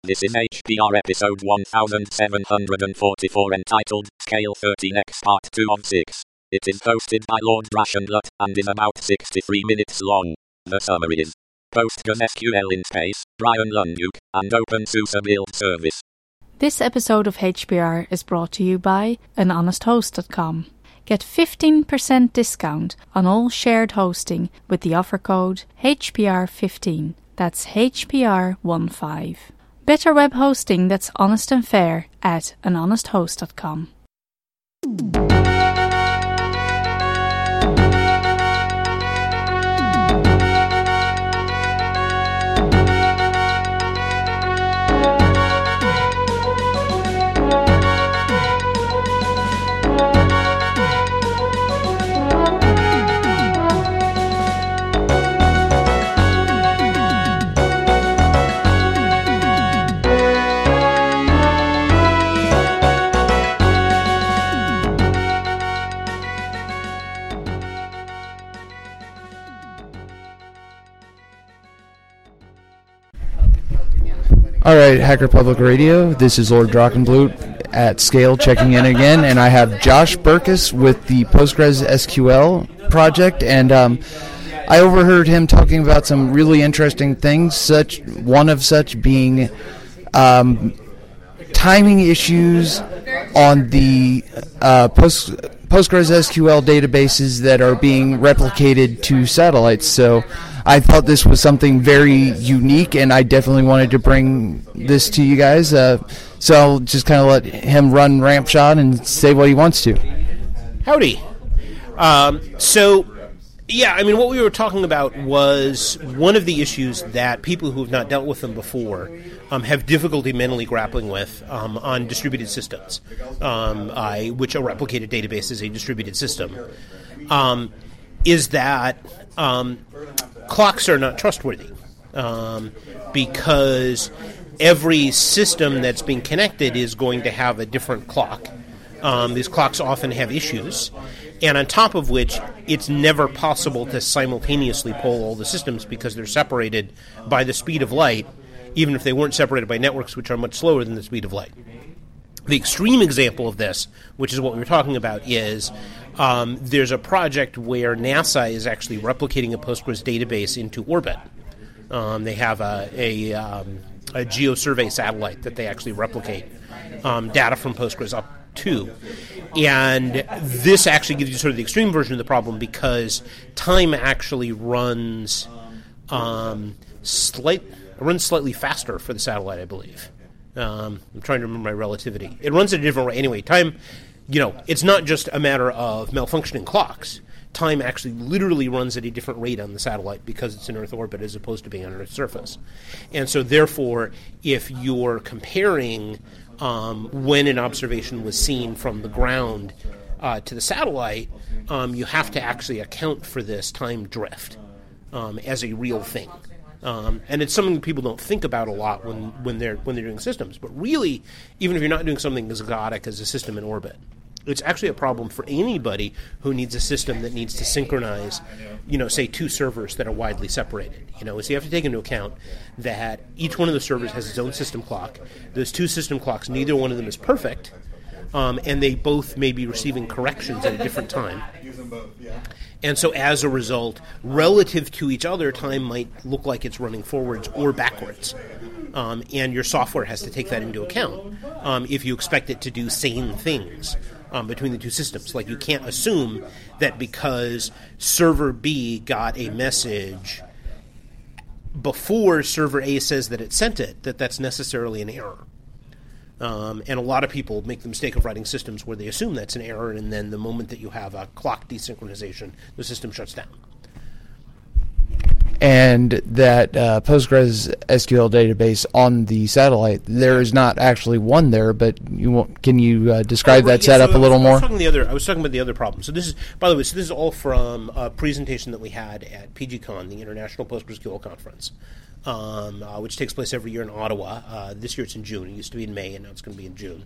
This is HPR episode 1744 entitled Scale 13x Part 2 of 6. It is hosted by Lord Brashenlut and is about 63 minutes long. The summary is PostgreSQL in space, Brian Lunduk, and OpenSUSE build service. This episode of HPR is brought to you by anhonesthost.com. Get 15% discount on all shared hosting with the offer code HPR15. That's HPR15. Better web hosting that's honest and fair at anhonesthost.com. All right, Hacker Public Radio, this is Lord Drachenblut at Scale checking in again, and I have Josh Berkus with the PostgreSQL project, and I overheard him talking about some really interesting things, one of such being timing issues on the PostgreSQL databases that are being replicated to satellites. So I thought this was something very unique, and I definitely wanted to bring this to you guys. So I'll just kind of let him run ramp shot and say what he wants to. Howdy. What we were talking about was one of the issues that people who have not dealt with them before have difficulty mentally grappling with on distributed systems, which a replicated database is a distributed system, is that clocks are not trustworthy because every system that's being connected is going to have a different clock. These clocks often have issues, and on top of which, it's never possible to simultaneously poll all the systems because they're separated by the speed of light, even if they weren't separated by networks which are much slower than the speed of light. The extreme example of this, which is what we were talking about, is there's a project where NASA is actually replicating a Postgres database into orbit. They have a geosurvey satellite that they actually replicate data from Postgres up to. And this actually gives you sort of the extreme version of the problem because time actually runs slightly faster for the satellite, I believe. I'm trying to remember my relativity. It runs at a different rate. Anyway, time, it's not just a matter of malfunctioning clocks. Time actually literally runs at a different rate on the satellite because it's in Earth orbit as opposed to being on Earth's surface. And so therefore, if you're comparing when an observation was seen from the ground to the satellite, you have to actually account for this time drift as a real thing. And it's something that people don't think about a lot when they're doing systems. But really, even if you're not doing something as exotic as a system in orbit, it's actually a problem for anybody who needs a system that needs to synchronize, say two servers that are widely separated. So you have to take into account that each one of the servers has its own system clock. Those two system clocks, neither one of them is perfect, and they both may be receiving corrections at a different time. And so as a result, relative to each other, time might look like it's running forwards or backwards. And your software has to take that into account if you expect it to do sane things between the two systems. Like, you can't assume that because server B got a message before server A says that it sent it, that's necessarily an error. And a lot of people make the mistake of writing systems where they assume that's an error, and then the moment that you have a clock desynchronization, the system shuts down. And that PostgreSQL database on the satellite, there is not actually one there, but can you describe that setup a little more? I was talking about the other problem. So this is, by the way, this is all from a presentation that we had at PGCon, the International PostgreSQL Conference, which takes place every year in Ottawa. This year it's in June. It used to be in May, and now it's going to be in June.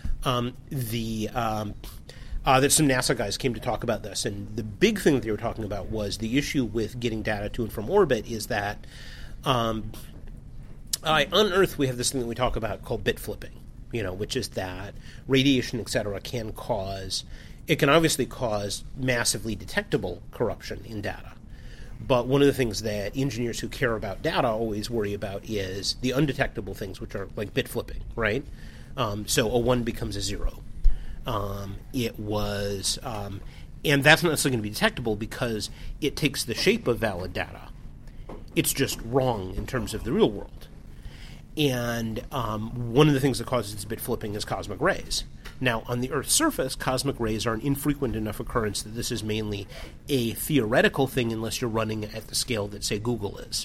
That some NASA guys came to talk about this, and the big thing that they were talking about was the issue with getting data to and from orbit is that On Earth, we have this thing that we talk about called bit flipping, which is that radiation, et cetera, can obviously cause massively detectable corruption in data. But one of the things that engineers who care about data always worry about is the undetectable things, which are like bit flipping, right? So a 1 becomes a 0. And that's not necessarily going to be detectable because it takes the shape of valid data. It's just wrong in terms of the real world. And one of the things that causes this bit flipping is cosmic rays. Now, on the Earth's surface, cosmic rays are an infrequent enough occurrence that this is mainly a theoretical thing unless you're running at the scale that, say, Google is.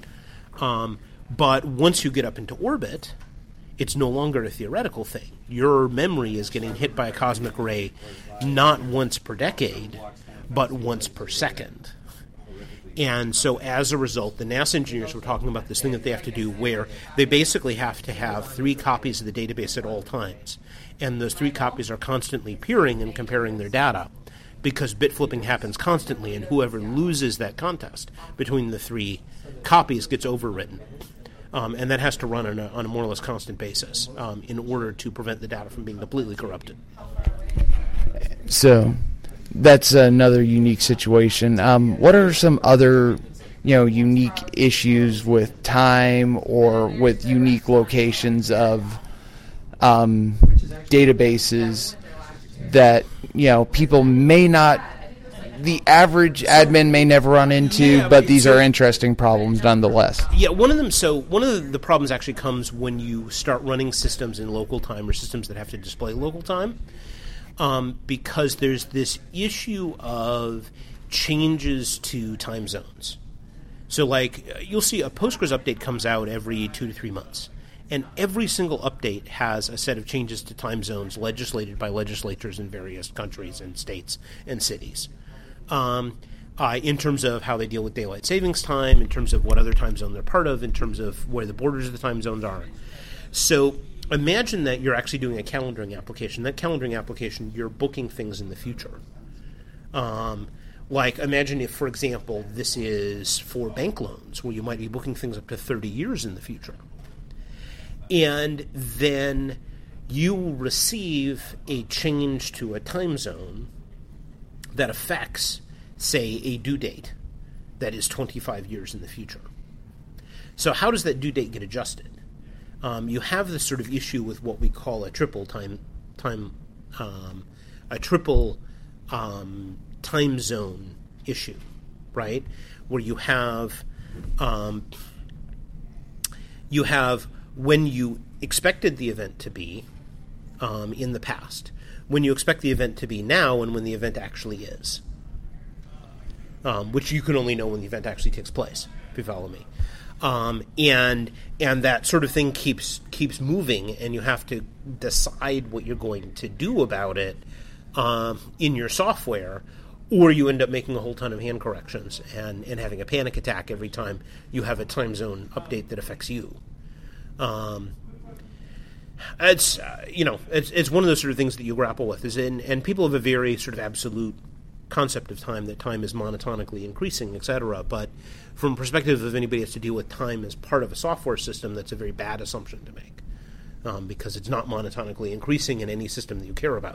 But once you get up into orbit, it's no longer a theoretical thing. Your memory is getting hit by a cosmic ray not once per decade, but once per second. And so as a result, the NASA engineers were talking about this thing that they have to do where they basically have to have 3 copies of the database at all times. And those 3 copies are constantly peering and comparing their data because bit flipping happens constantly, and whoever loses that contest between the 3 copies gets overwritten. And that has to run on a more or less constant basis in order to prevent the data from being completely corrupted. So that's another unique situation. What are some other, unique issues with time or with unique locations of databases that, people may not, the average admin may never run into, but these are interesting problems nonetheless? Yeah, one of the problems actually comes when you start running systems in local time or systems that have to display local time. Because there's this issue of changes to time zones. So, you'll see a Postgres update comes out every 2 to 3 months. And every single update has a set of changes to time zones legislated by legislatures in various countries and states and cities. In terms of how they deal with daylight savings time, in terms of what other time zone they're part of, in terms of where the borders of the time zones are. So imagine that you're actually doing a calendaring application. That calendaring application, you're booking things in the future. Imagine if, for example, this is for bank loans, where you might be booking things up to 30 years in the future. And then you receive a change to a time zone that affects, say, a due date that is 25 years in the future. So how does that due date get adjusted? You have this sort of issue with what we call a triple time zone issue, right? Where you have when you expected the event to be in the past, when you expect the event to be now, and when the event actually is, which you can only know when the event actually takes place, if you follow me. And that sort of thing keeps moving, and you have to decide what you're going to do about it in your software, or you end up making a whole ton of hand corrections and having a panic attack every time you have a time zone update that affects you. It's one of those sort of things that you grapple with, and people have a very sort of absolute concept of time, that time is monotonically increasing, etc. But from the perspective of anybody who has to deal with time as part of a software system, that's a very bad assumption to make, because it's not monotonically increasing in any system that you care about.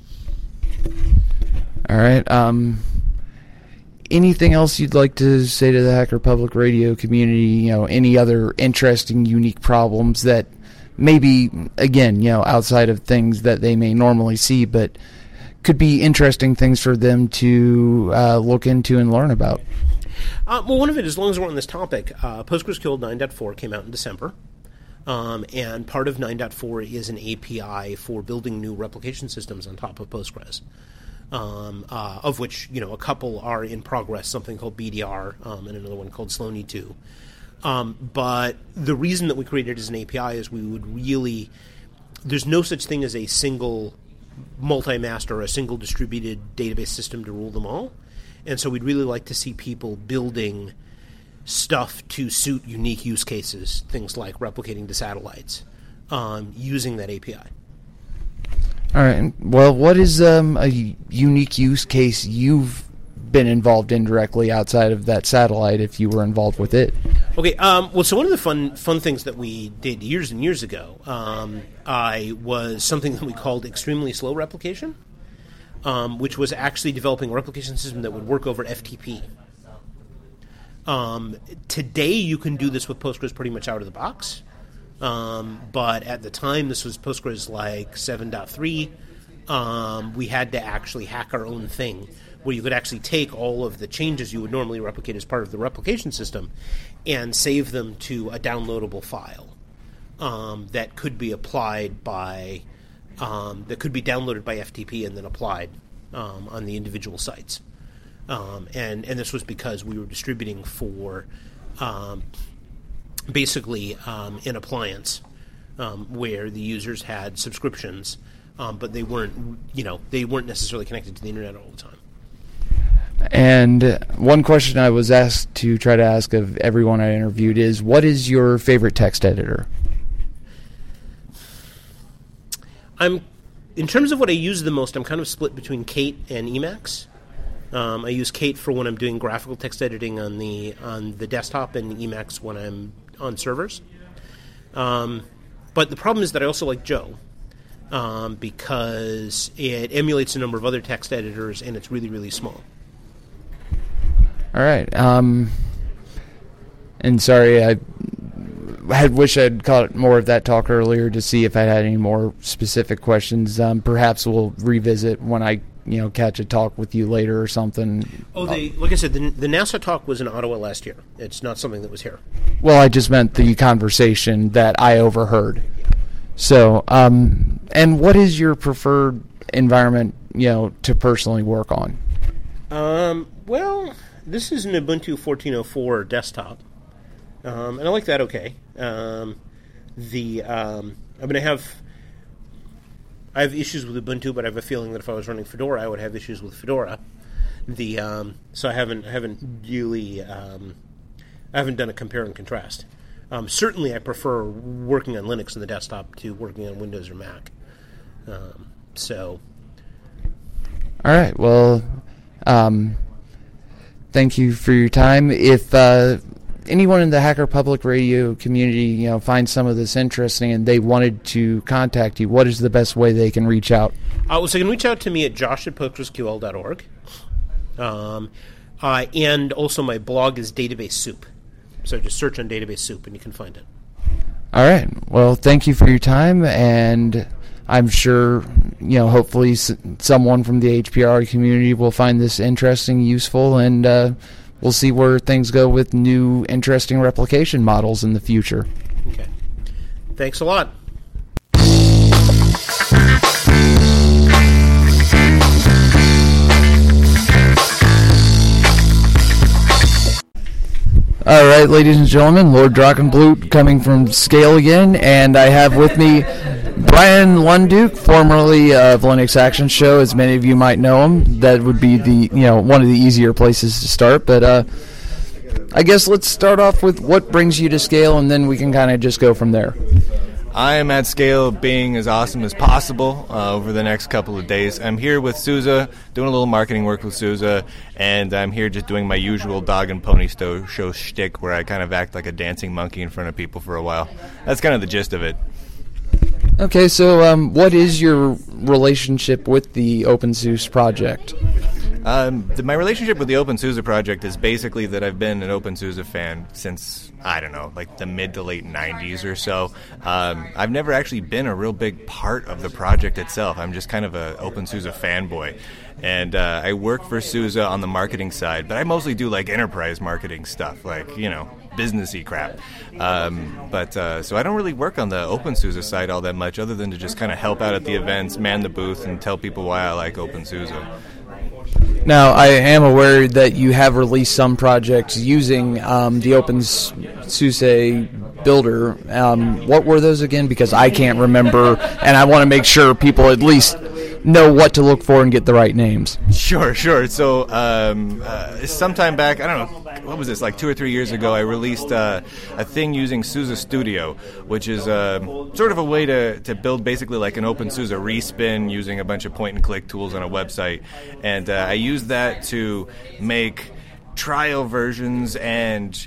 All right. Anything else you'd like to say to the Hacker Public Radio community? Any other interesting, unique problems that maybe, again, outside of things that they may normally see, but could be interesting things for them to look into and learn about? Well, one of it, as long as we're on this topic, PostgreSQL 9.4 came out in December. And part of 9.4 is an API for building new replication systems on top of Postgres. Of which, a couple are in progress, something called BDR and another one called Sloaney 2. But the reason that we created it as an API is there's no such thing as a single multi-master or a single distributed database system to rule them all. And so we'd really like to see people building stuff to suit unique use cases, things like replicating to satellites, using that API. All right. Well, what is a unique use case you've been involved in directly outside of that satellite, if you were involved with it? Okay, well, so one of the fun things that we did years and years ago was something that we called extremely slow replication, which was actually developing a replication system that would work over FTP. Today, you can do this with Postgres pretty much out of the box, but at the time, this was Postgres like 7.3. We had to actually hack our own thing, where you could actually take all of the changes you would normally replicate as part of the replication system and save them to a downloadable file that could be applied by that could be downloaded by FTP and then applied on the individual sites. And this was because we were distributing for basically an appliance where the users had subscriptions, but they weren't necessarily connected to the internet all the time. And one question I was asked to try to ask of everyone I interviewed is, what is your favorite text editor? In terms of what I use the most, I'm kind of split between Kate and Emacs. I use Kate for when I'm doing graphical text editing on the desktop, and Emacs when I'm on servers. But the problem is that I also like Joe because it emulates a number of other text editors, and it's really, really small. All right. And sorry, I wish I'd caught more of that talk earlier to see if I had any more specific questions. Perhaps we'll revisit when I catch a talk with you later or something. Oh, like I said, the NASA talk was in Ottawa last year. It's not something that was here. Well, I just meant the conversation that I overheard. So, and what is your preferred environment, to personally work on? Well, this is an Ubuntu 14.04 desktop, and I like that okay. I have issues with Ubuntu, but I have a feeling that if I was running Fedora, I would have issues with Fedora. So I haven't really I haven't done a compare and contrast. Certainly, I prefer working on Linux in the desktop to working on Windows or Mac. So, all right. Well, thank you for your time. If anyone in the Hacker Public Radio community, finds some of this interesting and they wanted to contact you, what is the best way they can reach out? So they can reach out to me at josh@postgresql.org. And also my blog is Database Soup. So just search on Database Soup and you can find it. All right. Well, thank you for your time, and I'm sure, hopefully someone from the HPR community will find this interesting, useful, and we'll see where things go with new, interesting replication models in the future. Okay. Thanks a lot. All right, ladies and gentlemen, Lord Drachenblut coming from Scale again, and I have with me Brian Lunduke, formerly of Linux Action Show, as many of you might know him. That would be one of the easier places to start, but I guess let's start off with what brings you to Scale, and then we can kind of just go from there. I am at Scale being as awesome as possible over the next couple of days. I'm here with Sousa, doing a little marketing work with Sousa, and I'm here just doing my usual dog and pony show shtick where I kind of act like a dancing monkey in front of people for a while. That's kind of the gist of it. Okay, so what is your relationship with the OpenSUSE project? My relationship with the OpenSUSE project is basically that I've been an OpenSUSE fan since, I don't know, like the mid to late 90s or so. I've never actually been a real big part of the project itself. I'm just kind of an OpenSUSE fanboy. And I work for SUSE on the marketing side, but I mostly do like enterprise marketing stuff, like, businessy crap. So I don't really work on the OpenSUSE side all that much, other than to just kind of help out at the events, man the booth, and tell people why I like OpenSUSE. Now, I am aware that you have released some projects using the OpenSUSE builder. What were those again? Because I can't remember, and I want to make sure people at least know what to look for and get the right names. Sure. So sometime back, I don't know, what was this, like 2 or 3 years ago, I released a thing using SUSE Studio, which is sort of a way to build basically like an OpenSUSE respin using a bunch of point-and-click tools on a website. And I used that to make trial versions and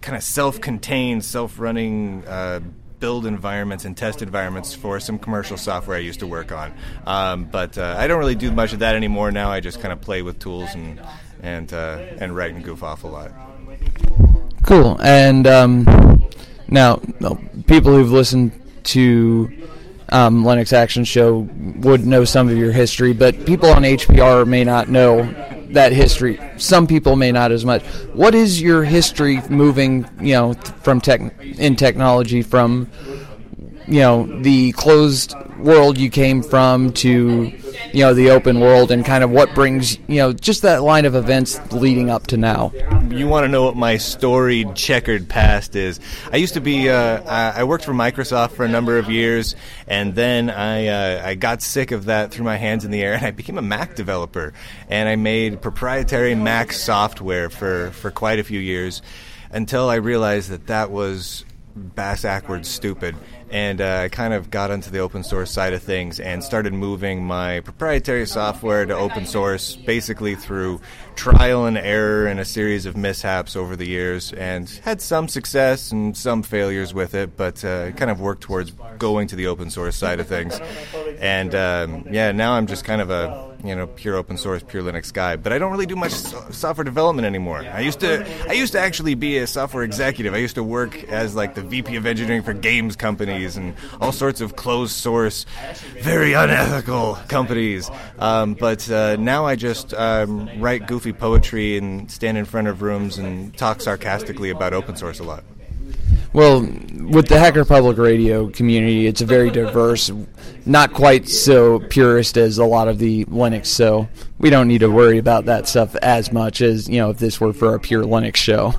kind of self-contained, self-running build environments and test environments for some commercial software I used to work on. But I don't really do much of that anymore now. I just kind of play with tools and write and goof off a lot. Cool. And now, people who've listened to Linux Action Show would know some of your history, but people on HPR may not know that history. Some people may not as much. What is your history moving, from technology, from, the closed world you came from to, the open world, and kind of what brings, just that line of events leading up to now? You want to know what my storied, checkered past is? I used to be, I worked for Microsoft for a number of years, and then I got sick of that, threw my hands in the air, and I became a Mac developer. And I made proprietary Mac software for quite a few years until I realized that was bass-ackwards stupid. And I kind of got into the open source side of things and started moving my proprietary software to open source, basically through trial and error and a series of mishaps over the years, and had some success and some failures with it, but kind of worked towards going to the open source side of things. And now I'm just kind of a pure open source, pure Linux guy. But I don't really do much software development anymore. I used to actually be a software executive. I used to work as like the VP of engineering for games companies and all sorts of closed source, very unethical companies. But now I just write goofy poetry and stand in front of rooms and talk sarcastically about open source a lot. Well, with the Hacker Public Radio community, it's a very diverse, not quite so purist as a lot of the Linux, so we don't need to worry about that stuff as much as, if this were for a pure Linux show.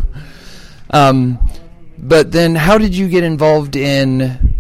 But then how did you get involved in,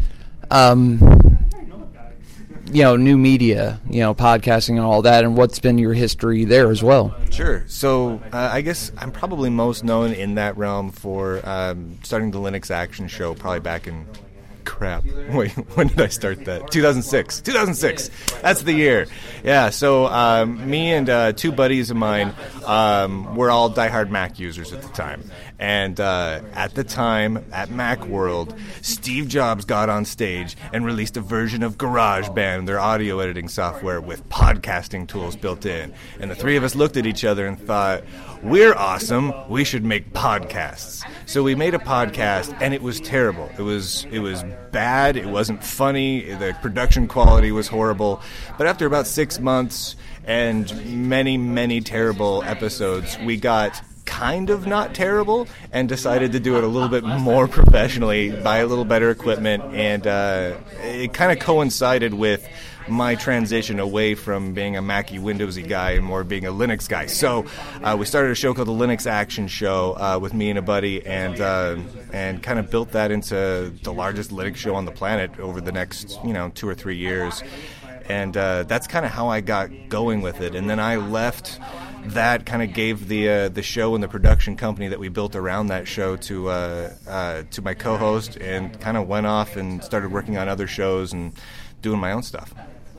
new media, podcasting and all that, and what's been your history there as well? Sure. So I guess I'm probably most known in that realm for starting the Linux Action Show probably back in... Wait, when did I start that? 2006. That's the year. Yeah, so me and two buddies of mine were all diehard Mac users at the time. And at the time, at Macworld, Steve Jobs got on stage and released a version of GarageBand, their audio editing software, with podcasting tools built in. And the three of us looked at each other and thought, we're awesome, we should make podcasts. So we made a podcast, and it was terrible. It was bad, it wasn't funny, the production quality was horrible. But after about 6 months and many, many terrible episodes, we got kind of not terrible and decided to do it a little bit more professionally, buy a little better equipment, and it kind of coincided with my transition away from being a Mackie Windowsy guy and more being a Linux guy. So we started a show called the Linux Action Show with me and a buddy, and kind of built that into the largest Linux show on the planet over the next 2 or 3 years. And that's kind of how I got going with it. And then I left that, kind of gave the show and the production company that we built around that show to my co-host, and kind of went off and started working on other shows and doing my own stuff.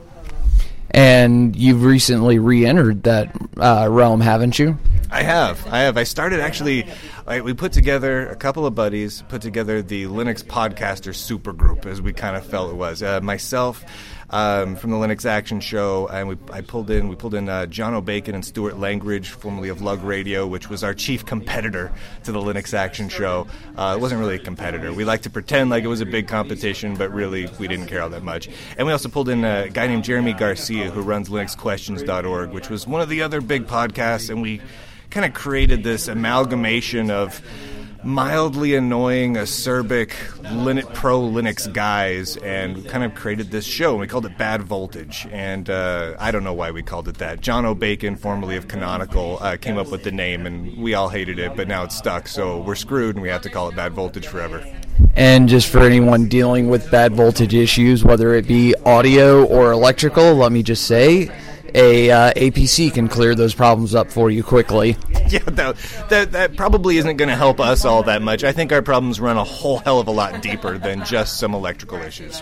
And you've recently re-entered that realm, haven't you? I have. I started actually, we put together, a couple of buddies put together the Linux Podcaster Supergroup, as we kind of felt it was. Myself, from the Linux Action Show, and we pulled in John O'Bacon and Stuart Langridge, formerly of Lug Radio, which was our chief competitor to the Linux Action Show. It wasn't really a competitor. We liked to pretend like it was a big competition, but really we didn't care all that much. And we also pulled in a guy named Jeremy Garcia, who runs LinuxQuestions.org, which was one of the other big podcasts, and we kind of created this amalgamation of mildly annoying, acerbic pro Linux guys, and kind of created this show, and we called it Bad Voltage. And I don't know why we called it that. John O'Bacon, formerly of Canonical, came up with the name, and we all hated it, but now it's stuck, so we're screwed, and we have to call it Bad Voltage forever. And just for anyone dealing with bad voltage issues, whether it be audio or electrical, let me just say, a APC can clear those problems up for you quickly. Yeah, that probably isn't going to help us all that much. I think our problems run a whole hell of a lot deeper than just some electrical issues.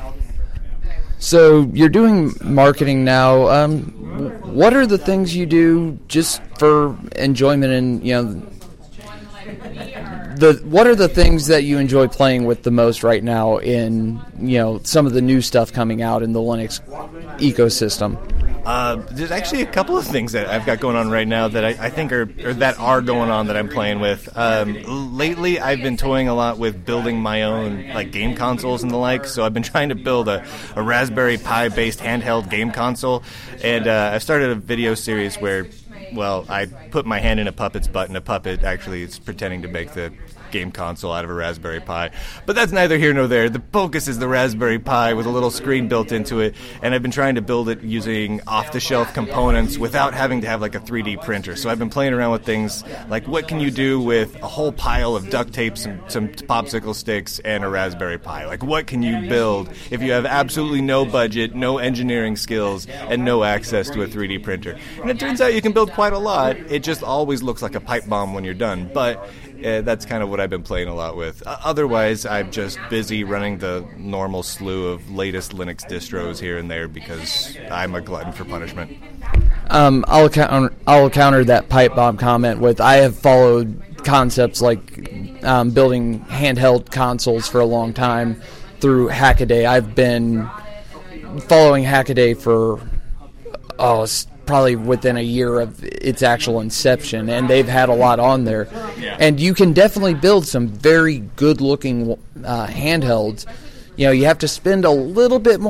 So you're doing marketing now. What are the things you do just for enjoyment and what are the things that you enjoy playing with the most right now in some of the new stuff coming out in the Linux ecosystem? There's actually a couple of things that I've got going on right now that I think are going on that I'm playing with. Lately, I've been toying a lot with building my own game consoles and the like. So I've been trying to build a Raspberry Pi based handheld game console, and I've started a video series where, well, I put my hand in a puppet's butt, and a puppet actually is pretending to make the game console out of a Raspberry Pi. But that's neither here nor there. The focus is the Raspberry Pi with a little screen built into it, and I've been trying to build it using off-the-shelf components without having to have a 3D printer. So I've been playing around with things like what can you do with a whole pile of duct tape, some popsicle sticks, and a Raspberry Pi? What can you build if you have absolutely no budget, no engineering skills, and no access to a 3D printer? And it turns out you can build quite a lot. It just always looks like a pipe bomb when you're done. But that's kind of what I've been playing a lot with. Otherwise, I'm just busy running the normal slew of latest Linux distros here and there because I'm a glutton for punishment. I'll counter that pipe bomb comment with I have followed concepts like building handheld consoles for a long time through Hackaday. I've been following Hackaday for probably within a year of its actual inception, and they've had a lot on there. Yeah. And you can definitely build some very good-looking handhelds. You have to spend a little bit,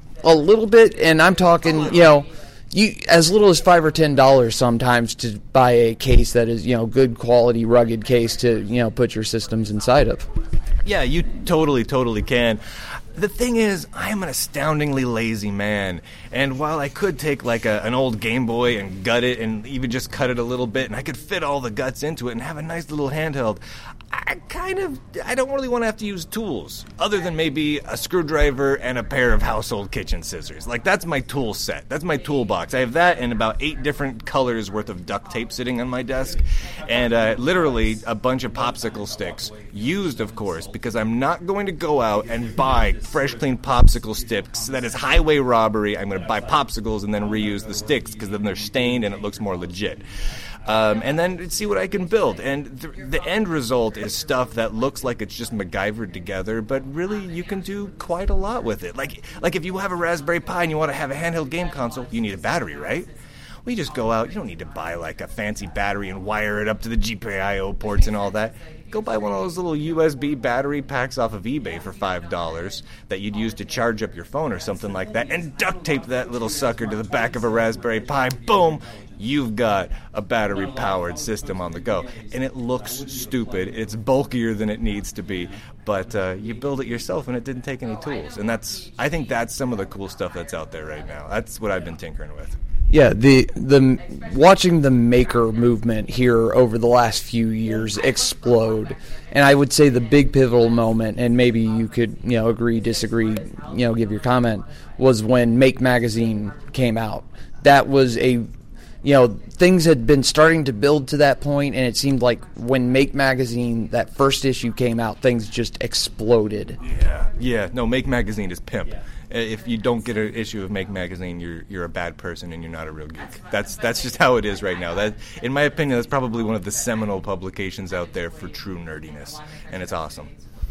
and I'm talking, you as little as $5 or $10 sometimes to buy a case that is, good quality, rugged case to, put your systems inside of. Yeah, you totally can. The thing is, I am an astoundingly lazy man, and while I could take an old Game Boy and gut it and even just cut it a little bit, and I could fit all the guts into it and have a nice little handheld, I don't really want to have to use tools, other than maybe a screwdriver and a pair of household kitchen scissors. That's my tool set. That's my toolbox. I have that and about 8 different colors worth of duct tape sitting on my desk, and literally a bunch of popsicle sticks, used, of course, because I'm not going to go out and buy fresh, clean popsicle sticks. That is highway robbery. I'm going to buy popsicles and then reuse the sticks because then they're stained and it looks more legit. And then see what I can build. And the end result is stuff that looks like it's just MacGyvered together, but really you can do quite a lot with it. Like if you have a Raspberry Pi and you want to have a handheld game console, you need a battery, right? Well, you just go out. You don't need to buy a fancy battery and wire it up to the GPIO ports and all that. Go buy one of those little USB battery packs off of eBay for $5 that you'd use to charge up your phone or something like that, and duct tape that little sucker to the back of a Raspberry Pi. Boom! You've got a battery-powered system on the go. And it looks stupid. It's bulkier than it needs to be. But you build it yourself, and it didn't take any tools. And I think that's some of the cool stuff that's out there right now. That's what I've been tinkering with. Yeah, the watching the maker movement here over the last few years explode, and I would say the big pivotal moment, and maybe you could agree, disagree, give your comment, was when Make Magazine came out. That was things had been starting to build to that point, and it seemed like when Make Magazine, that first issue came out, things just exploded. Yeah. No, Make Magazine is pimp. Yeah. If you don't get an issue of Make Magazine, you're a bad person and you're not a real geek. That's just how it is right now. That, in my opinion, that's probably one of the seminal publications out there for true nerdiness, and it's awesome.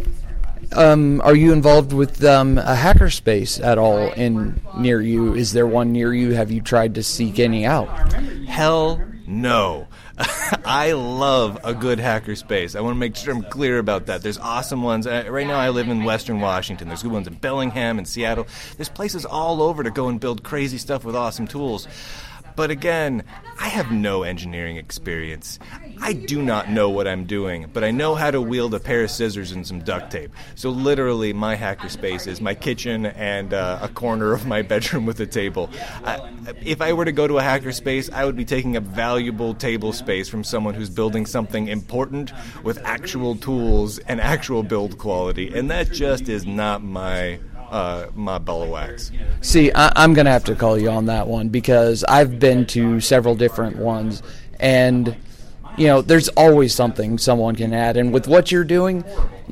Are you involved with a hackerspace at all near you? Is there one near you? Have you tried to seek any out? Hell no. I love a good hackerspace. I want to make sure I'm clear about that. There's awesome ones. Right now I live in Western Washington. There's good ones in Bellingham and Seattle. There's places all over to go and build crazy stuff with awesome tools. But again, I have no engineering experience. I do not know what I'm doing, but I know how to wield a pair of scissors and some duct tape. So literally, my hackerspace is my kitchen and a corner of my bedroom with a table. If I were to go to a hackerspace, I would be taking up valuable table space from someone who's building something important with actual tools and actual build quality, and that just is not my ball of wax. See, I'm going to have to call you on that one because I've been to several different ones, and there's always something someone can add. And with what you're doing,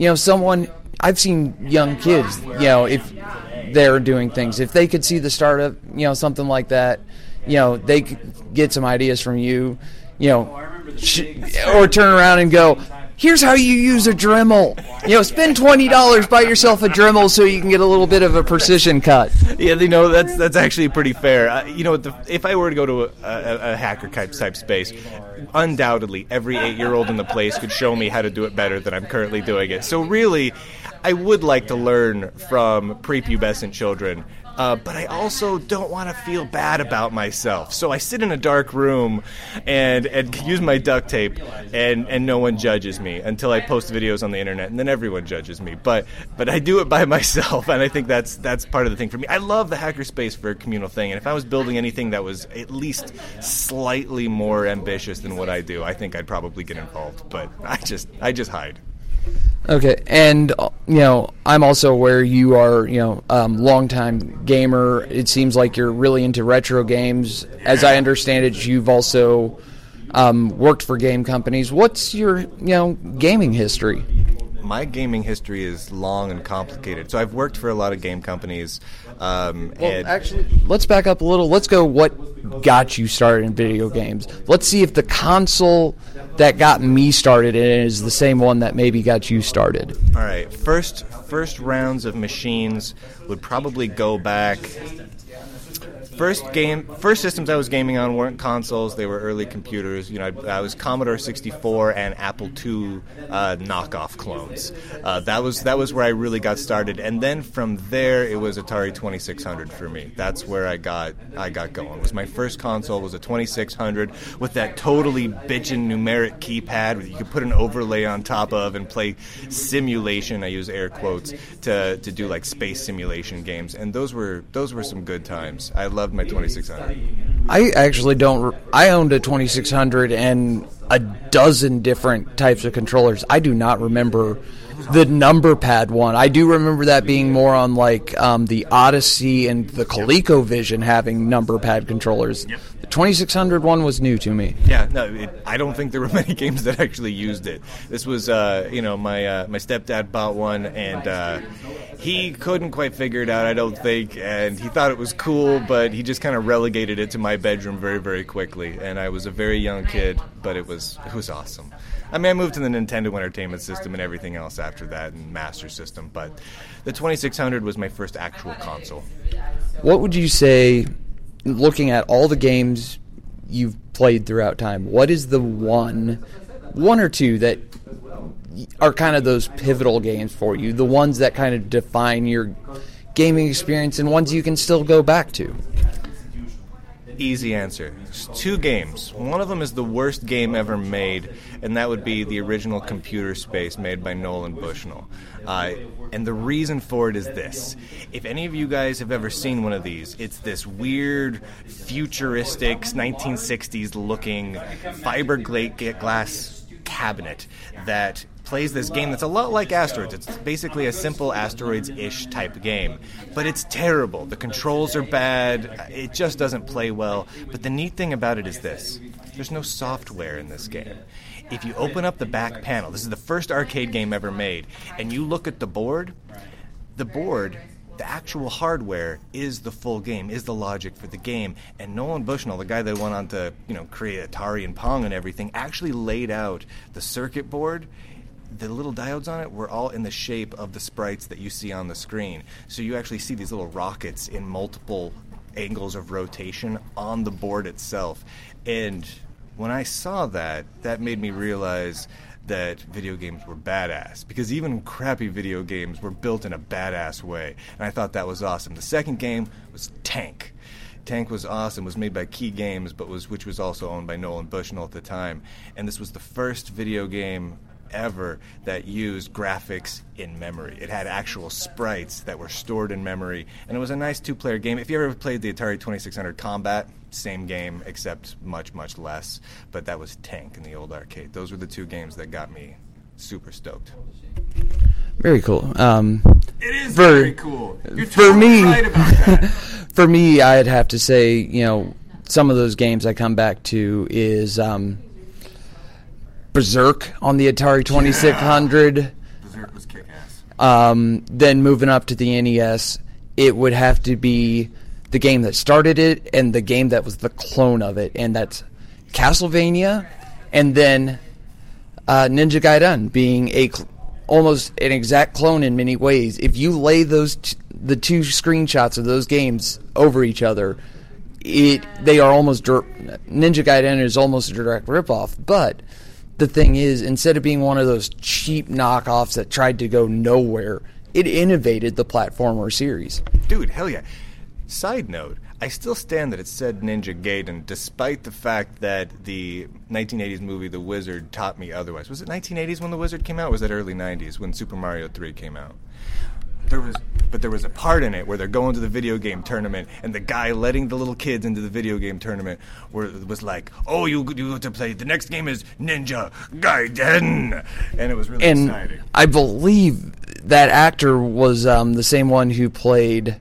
I've seen young kids, if they're doing things, if they could see the startup, something like that, they could get some ideas from you, or turn around and go, here's how you use a Dremel. Spend $20, buy yourself a Dremel so you can get a little bit of a precision cut. Yeah, that's actually pretty fair. If I were to go to a hacker type space, undoubtedly every 8-year-old in the place could show me how to do it better than I'm currently doing it. So really, I would like to learn from prepubescent children. But I also don't want to feel bad about myself. So I sit in a dark room and use my duct tape, and no one judges me until I post videos on the internet, and then everyone judges me. But I do it by myself, and I think that's part of the thing for me. I love the hackerspace for a communal thing, and if I was building anything that was at least slightly more ambitious than what I do, I think I'd probably get involved. But I just hide. Okay, and I'm also aware you are longtime gamer. It seems like you're really into retro games. As I understand it, you've also worked for game companies. What's your gaming history? My gaming history is long and complicated. So I've worked for a lot of game companies. Actually, let's back up a little. Let's go what got you started in video games. Let's see if the console that got me started in it is the same one that maybe got you started. All right. First rounds of machines would probably go back. First systems I was gaming on weren't consoles; they were early computers. I was Commodore 64 and Apple II knockoff clones. That was where I really got started, and then from there it was Atari 2600 for me. That's where I got going. It was my first console was a 2600 with that totally bitchin' numeric keypad that you could put an overlay on top of and play simulation. I use air quotes to do like space simulation games, and those were some good times. I loved my 2600. I actually don't. I owned a 2600 and a dozen different types of controllers. I do not remember the number pad one. I do remember that being more on like the Odyssey and the ColecoVision having number pad controllers. Yep. The 2600 one was new to me. Yeah, no, I don't think there were many games that actually used it. This was, my stepdad bought one, and he couldn't quite figure it out, I don't think, and he thought it was cool, but he just kind of relegated it to my bedroom very, very quickly. And I was a very young kid, but it was awesome. I mean, I moved to the Nintendo Entertainment System and everything else after that, and Master System, but the 2600 was my first actual console. What would you say, looking at all the games you've played throughout time, what is the one or two that are kind of those pivotal games for you, the ones that kind of define your gaming experience and ones you can still go back to? Easy answer. There's 2 games. One of them is the worst game ever made, and that would be the original Computer Space made by Nolan Bushnell. And the reason for it is this. If any of you guys have ever seen one of these, it's this weird, futuristic, 1960s looking fiberglass cabinet that plays this game that's a lot like Asteroids. It's basically a simple Asteroids-ish type game. But it's terrible. The controls are bad. It just doesn't play well. But the neat thing about it is this. There's no software in this game. If you open up the back panel, this is the first arcade game ever made, and you look at the board, the actual hardware is the full game, is the logic for the game. And Nolan Bushnell, the guy that went on to create Atari and Pong and everything, actually laid out the circuit board. The little diodes on it were all in the shape of the sprites that you see on the screen. So you actually see these little rockets in multiple angles of rotation on the board itself. And when I saw that, that made me realize that video games were badass, because even crappy video games were built in a badass way, and I thought that was awesome. The second game was Tank. Tank was awesome, was made by Key Games, which was also owned by Nolan Bushnell at the time, and this was the first video game ever that used graphics in memory. It had actual sprites that were stored in memory, and it was a nice 2-player game. If you ever played the Atari 2600 Combat, same game, except much, much less. But that was Tank in the old arcade. Those were the 2 games that got me super stoked. Very cool. It is very cool. You're totally right about that. For me, I'd have to say, some of those games I come back to is Berserk on the Atari 2600. Yeah. Berserk was kick-ass. Then moving up to the NES, it would have to be the game that started it and the game that was the clone of it, and that's Castlevania, and then Ninja Gaiden being almost an exact clone in many ways. If you lay the two screenshots of those games over each other, they are almost Ninja Gaiden is almost a direct ripoff. But the thing is, instead of being one of those cheap knockoffs that tried to go nowhere, it innovated the platformer series. Dude, hell yeah. Side note, I still stand that it said Ninja Gaiden, despite the fact that the 1980s movie The Wizard taught me otherwise. Was it 1980s when The Wizard came out, or was it early 90s when Super Mario 3 came out? There was a part in it where they're going to the video game tournament, and the guy letting the little kids into the video game tournament was like, "Oh, you have to play. The next game is Ninja Gaiden," and it was really exciting. I believe that actor was the same one who played.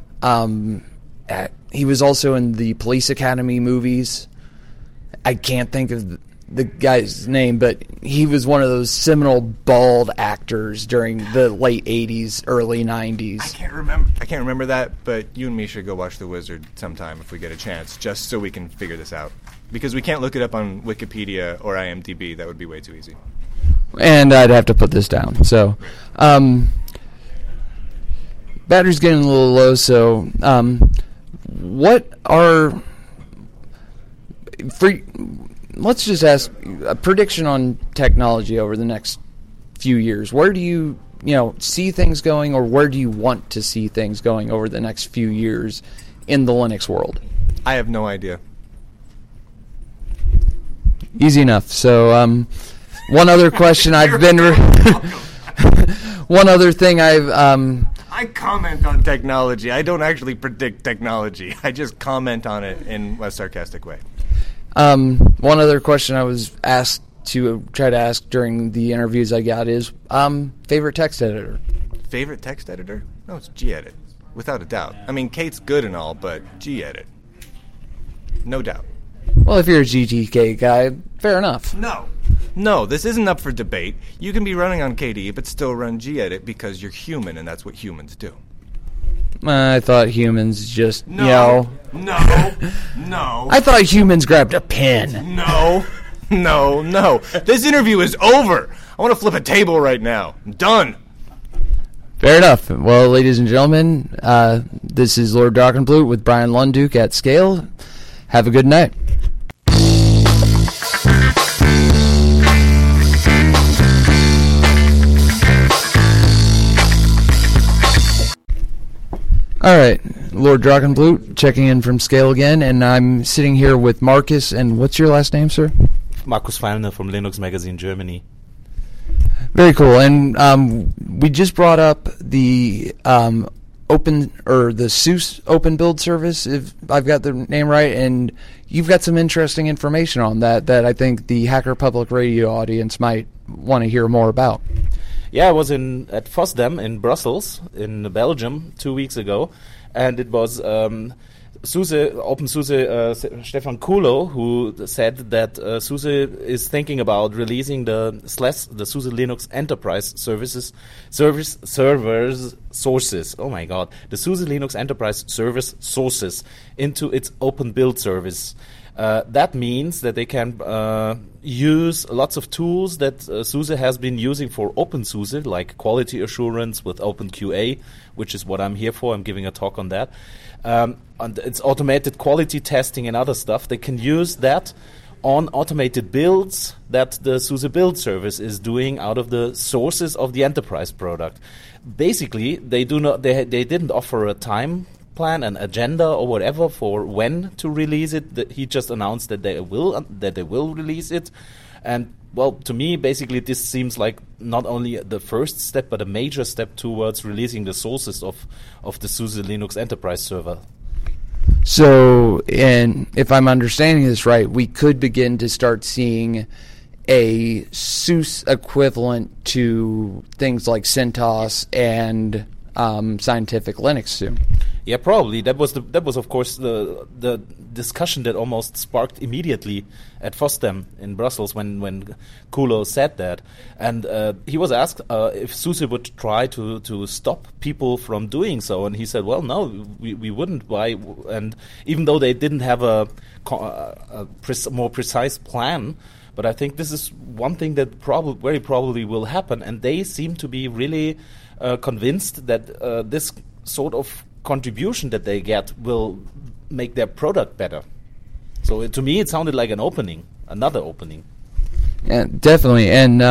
He was also in the Police Academy movies. I can't think of the guy's name, but he was one of those seminal bald actors during the late 80s, early 90s. I can't remember that, but you and me should go watch The Wizard sometime if we get a chance, just so we can figure this out. Because we can't look it up on Wikipedia or IMDb. That would be way too easy. And I'd have to put this down. So, battery's getting a little low, so let's just ask a prediction on technology over the next few years. Where do you see things going, or where do you want to see things going over the next few years in the Linux world? I have no idea. Easy enough. So, one other question one other thing I comment on technology. I don't actually predict technology. I just comment on it in a sarcastic way. One other question I was asked to try to ask during the interviews I got is, favorite text editor? Favorite text editor? No, it's Gedit. Without a doubt. I mean, Kate's good and all, but Gedit. No doubt. Well, if you're a GTK guy, fair enough. No, this isn't up for debate. You can be running on KDE, but still run Gedit because you're human, and that's what humans do. I thought humans just, No. I thought humans grabbed a pen. No. This interview is over. I want to flip a table right now. I'm done. Fair enough. Well, ladies and gentlemen, this is Lord Drachenblut with Brian Lunduke at Scale. Have a good night. All right, Lord Drachenblut checking in from Scale again, and I'm sitting here with Marcus. And what's your last name, sir? Markus Fallner from Linux Magazine Germany. Very cool. And we just brought up the the SUSE Open Build service, if I've got the name right, and you've got some interesting information on that I think the Hacker Public Radio audience might want to hear more about. Yeah, I was at FOSDEM in Brussels, in Belgium, 2 weeks ago, and it was OpenSUSE Stefan Kulo who said that SUSE is thinking about releasing the SUSE Linux Enterprise servers sources. Oh my God, the SUSE Linux Enterprise service sources into its Open Build service. That means that they can use lots of tools that SUSE has been using for OpenSUSE, like quality assurance with OpenQA, which is what I'm here for. I'm giving a talk on that. And it's automated quality testing and other stuff. They can use that on automated builds that the SUSE build service is doing out of the sources of the enterprise product. Basically, they didn't offer a time plan, an agenda, or whatever for when to release it. He just announced that they will release it, and well, to me, basically, this seems like not only the first step, but a major step towards releasing the sources of the SUSE Linux Enterprise server. So, and if I'm understanding this right, we could begin to start seeing a SUSE equivalent to things like CentOS and Scientific Linux soon. Yeah, probably. That was of course the discussion that almost sparked immediately at FOSDEM in Brussels when Kulo said that, and he was asked if SUSE would try to stop people from doing so, and he said, "Well, no, we wouldn't." Why? And even though they didn't have a more precise plan, But I think this is one thing that very probably will happen, and they seem to be really convinced that this sort of contribution that they get will make their product better. So to me, it sounded like another opening. Yeah, definitely. And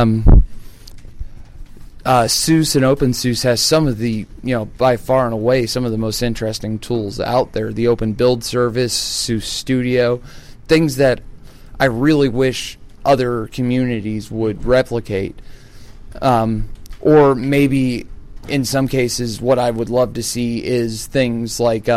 SUSE and OpenSUSE has some of the, by far and away, some of the most interesting tools out there. The Open Build Service, SUSE Studio, things that I really wish other communities would replicate. Or maybe, in some cases, what I would love to see is things like,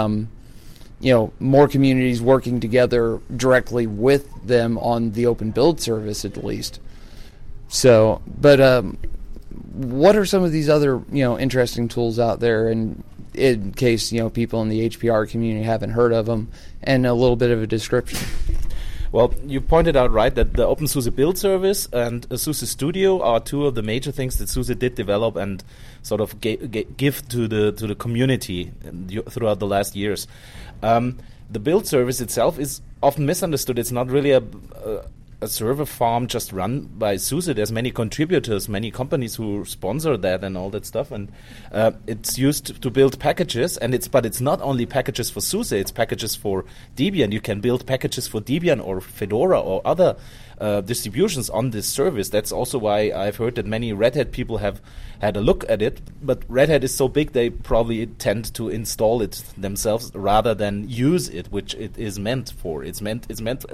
more communities working together directly with them on the Open Build Service, at least. So, but what are some of these other, interesting tools out there, and in case, people in the HPR community haven't heard of them, and a little bit of a description? Well, you pointed out right that the OpenSUSE Build Service and SUSE Studio are two of the major things that SUSE did develop and sort of give to the community throughout the last years. The build service itself is often misunderstood. It's not really a server farm just run by SUSE. There's many contributors, many companies who sponsor that and all that stuff, and it's used to build packages. But it's not only packages for SUSE; it's packages for Debian. You can build packages for Debian or Fedora or other distributions on this service. That's also why I've heard that many Red Hat people have had a look at it. But Red Hat is so big, they probably tend to install it themselves rather than use it, which it is meant for. It's meant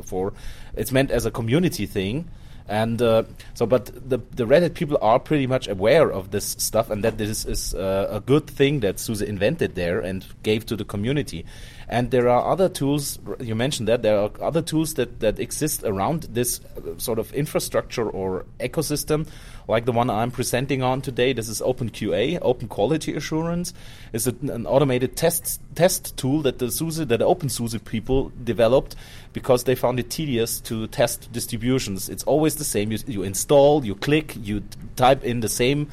as a community thing. And but the Red Hat people are pretty much aware of this stuff, and that this is a good thing that SUSE invented there and gave to the community. And there are other tools, you mentioned that, there are other tools that exist around this sort of infrastructure or ecosystem, like the one I'm presenting on today. This is OpenQA, Open Quality Assurance. It's an automated test tool that the OpenSUSE people developed because they found it tedious to test distributions. It's always the same. You install, you click, you type in the same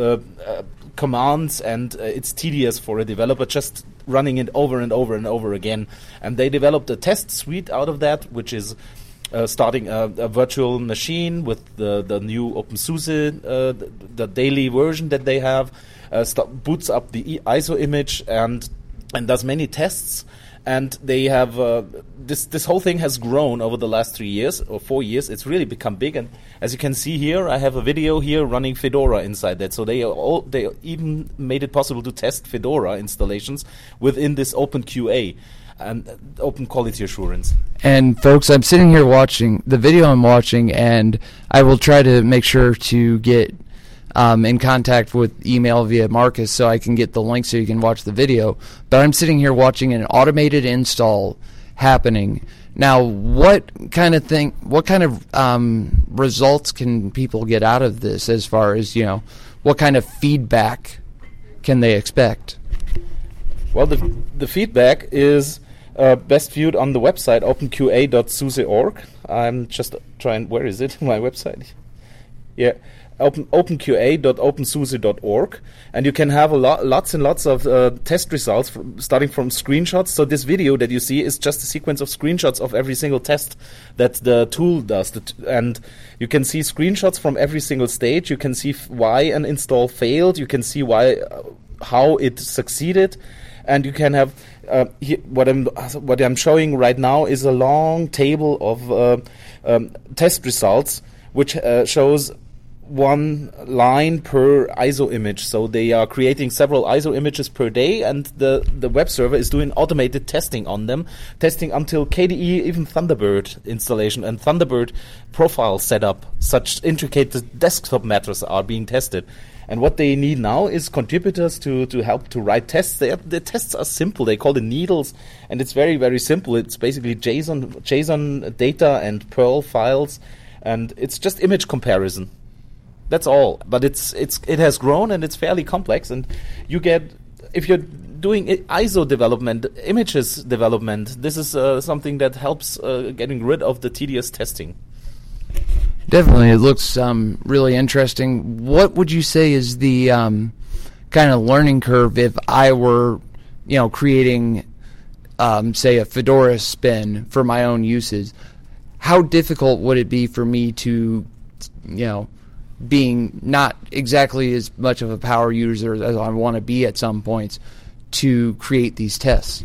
commands, and it's tedious for a developer just running it over and over and over again. And they developed a test suite out of that, which is starting a virtual machine with the new OpenSUSE, the daily version that they have, boots up the ISO image and does many tests. And they have this whole thing has grown over the last 3 years or 4 years. It's really become big, and as you can see here, I have a video here running Fedora inside that. So they even made it possible to test Fedora installations within this OpenQA and Open Quality Assurance. And folks, I'm sitting here watching the video I'm watching, and I will try to make sure to get in contact with email via Marcus so I can get the link so you can watch the video. But I'm sitting here watching an automated install happening. Now, what kind of results can people get out of this as far as, what kind of feedback can they expect? Well, the feedback is best viewed on the website openqa.suse.org. I'm just trying, where is it? My website? Yeah. openqa.opensuse.org, and you can have lots and lots of test results starting from screenshots. So this video that you see is just a sequence of screenshots of every single test that the tool does, and you can see screenshots from every single stage. You can see why an install failed. You can see how it succeeded, and you can have what I'm showing right now is a long table of test results, which shows one line per ISO image. So they are creating several ISO images per day, and the web server is doing automated testing on them, testing until KDE, even Thunderbird installation and Thunderbird profile setup. Such intricate desktop matters are being tested. And what they need now is contributors to help to write tests. The tests are simple. They call it needles, and it's very, very simple. It's basically JSON data and Perl files, and it's just image comparison. That's all. But it has grown, and it's fairly complex. And you get, if you're doing ISO development, images development, this is something that helps getting rid of the tedious testing. Definitely, it looks really interesting. What would you say is the kind of learning curve if I were, creating, say, a Fedora spin for my own uses? how difficult would it be for me to, being not exactly as much of a power user as I want to be at some points, to create these tests?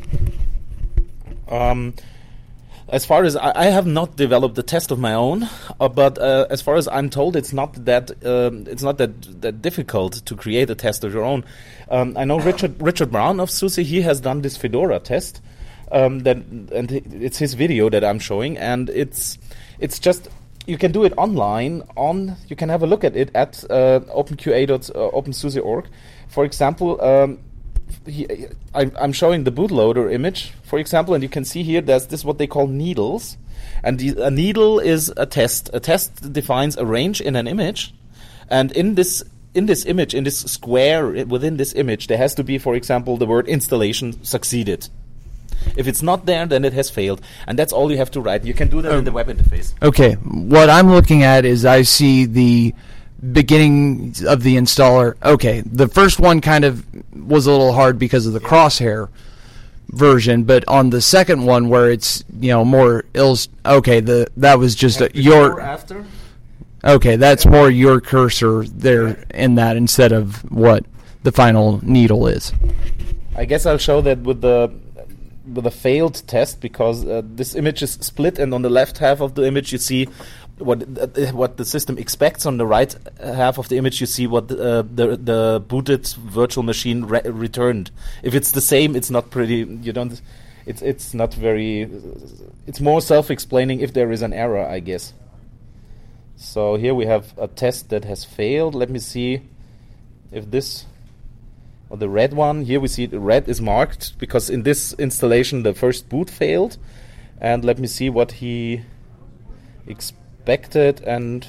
As far as I have not developed the test of my own, but as far as I'm told, it's not that difficult to create a test of your own. I know Richard Brown of SUSE. He has done this Fedora test, and it's his video that I'm showing, and it's just, you can do it online. You can have a look at it at openqa.opensuse.org. For example. I'm showing the bootloader image, for example, and you can see here there's this what they call needles, and a needle is a test. A test defines a range in an image, and in this image, in this square within this image, there has to be, for example, the word installation succeeded. If it's not there, then it has failed, and that's all you have to write. You can do that in the web interface. Okay, what I'm looking at is I see the beginning of the installer. Okay, the first one kind of was a little hard because of the crosshair version, but on the second one where it's more that was just your after. Okay, that's more your cursor there in that instead of what the final needle is. I guess I'll show that with the failed test, because this image is split, and on the left half of the image you see what the system expects. On the right half of the image you see what the booted virtual machine returned. If it's the same, it's not pretty. It's not very. It's more self-explaining if there is an error, I guess. So here we have a test that has failed. Let me see if this. Or the red one, here we see the red is marked because in this installation the first boot failed. And let me see what he expected, and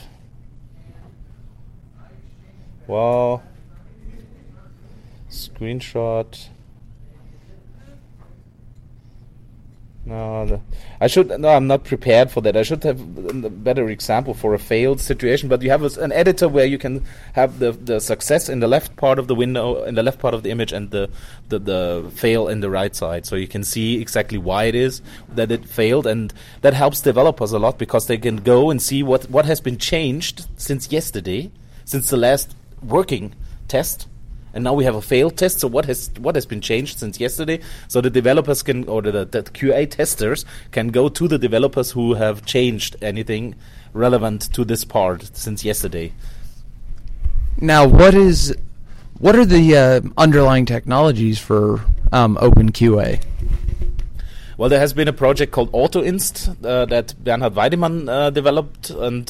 well, screenshot. No, I'm not prepared for that. I should have a better example for a failed situation. But you have an editor where you can have the success in the left part of the window, in the left part of the image, and the fail in the right side. So you can see exactly why it is that it failed, and that helps developers a lot because they can go and see what has been changed since yesterday, since the last working test. And now we have a failed test. So what has been changed since yesterday? So the developers can, or the QA testers can go to the developers who have changed anything relevant to this part since yesterday. Now, what are the underlying technologies for OpenQA? Well, there has been a project called AutoInst that Bernhard Weidemann developed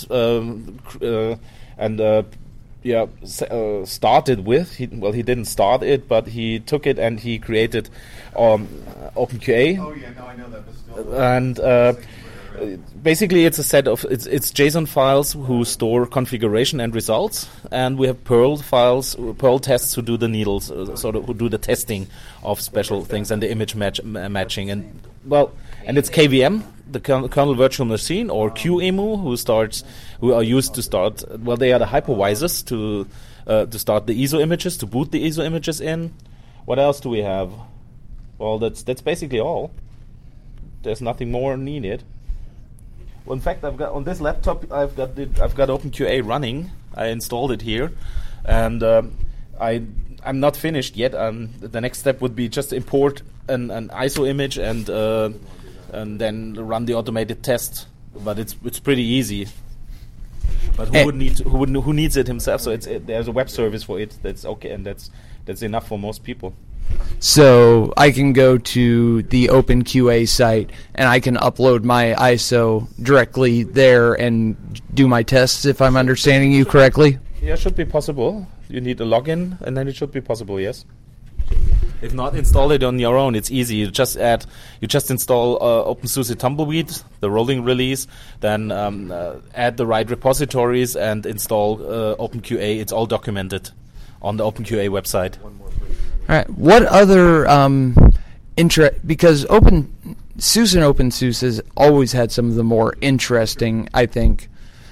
started with. He didn't start it, but he took it and he created OpenQA. Oh yeah, no, I know that. But still, and basically, it's a set of it's JSON files who store configuration and results, and we have Perl tests who do the needles, who do the testing of special things and the image matching, and it's KVM, the kernel virtual machine, or QEMU, who are used to start. Well, they are the hypervisors to start the ISO images, to boot the ISO images in. What else do we have? Well, that's basically all. There's nothing more needed. Well, in fact, I've got on this laptop, I've got OpenQA running. I installed it here, and I'm not finished yet. The next step would be just import an ISO image and then run the automated test. But it's pretty easy. But who needs it himself? So there's a web service for it. That's okay, and that's enough for most people. So I can go to the OpenQA site and I can upload my ISO directly there and do my tests, if I'm understanding you correctly? Yeah, it should be possible. You need a login, and then it should be possible, yes. If not, install it on your own. It's easy. You just install OpenSUSE Tumbleweed, the rolling release, then add the right repositories and install OpenQA. It's all documented on the OpenQA website. All right. What other because SUSE and OpenSUSE has always had some of the more interesting, I think,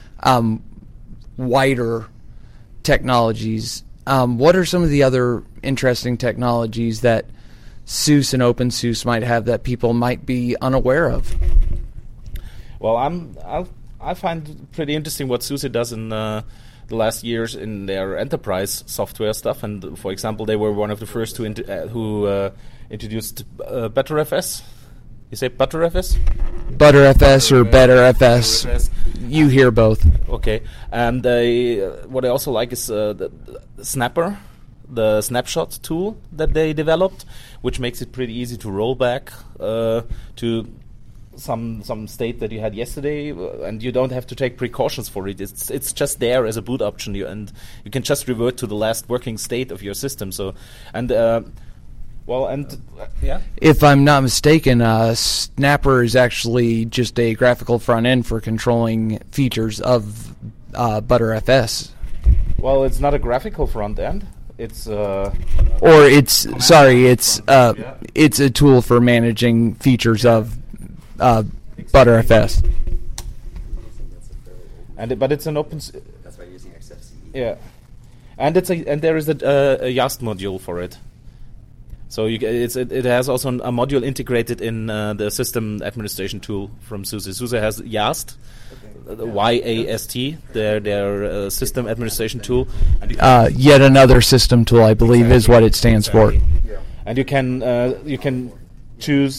wider technologies. What are some of the other interesting technologies that SUSE and OpenSUSE might have that people might be unaware of? Well, I find pretty interesting what SUSE does in the last years in their enterprise software stuff. And for example, they were one of the first who introduced ButterFS. You say ButterFS? ButterFS or BetterFS. You hear both. Okay. And what I also like is the Snapper, the snapshot tool that they developed, which makes it pretty easy to roll back to some state that you had yesterday, and you don't have to take precautions for it. It's just there as a boot option, and you can just revert to the last working state of your system. So, and yeah. If I'm not mistaken, Snapper is actually just a graphical front end for controlling features of ButterFS. Well, it's not a graphical front end. It's it's a tool for managing features of ButterFS. But it's an open. That's why you're using XFCE. Yeah, and there is a YAST module for it. So it has also a module integrated in the system administration tool from SUSE. SUSE has YAST, YAST, their system administration tool. Yet another system tool, I believe, is what it stands for. Yeah. And you can choose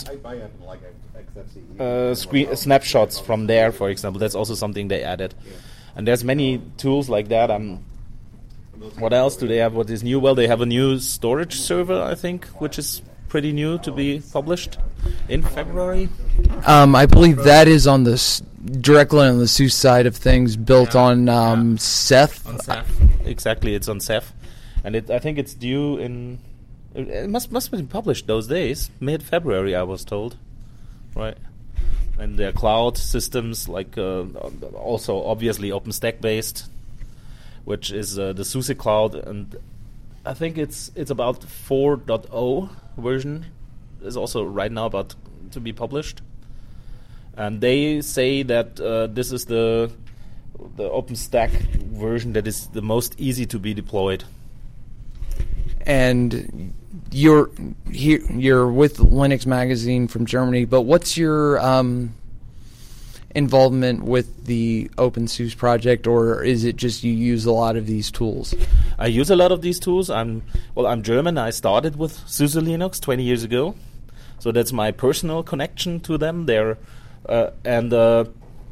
screen snapshots from there, for example. That's also something they added. And there's many tools like that. What else do they have? What is new? Well, they have a new storage server, I think, which is pretty new to be published in February. I believe that is on directly on the SUSE side of things, built on Ceph. On Ceph. Exactly, it's on Ceph. And I think it's due in... It must have been published those days, mid-February, I was told. Right. And their cloud systems, like also obviously OpenStack-based, which is the SUSE Cloud, and I think it's about 4.0 version is also right now about to be published. And they say that this is the OpenStack version that is the most easy to be deployed. And you're with Linux Magazine from Germany, but what's your involvement with the OpenSUSE project, or is it just you use a lot of these tools? I use a lot of these tools. I'm German. I started with SUSE Linux 20 years ago, so that's my personal connection to them. But in the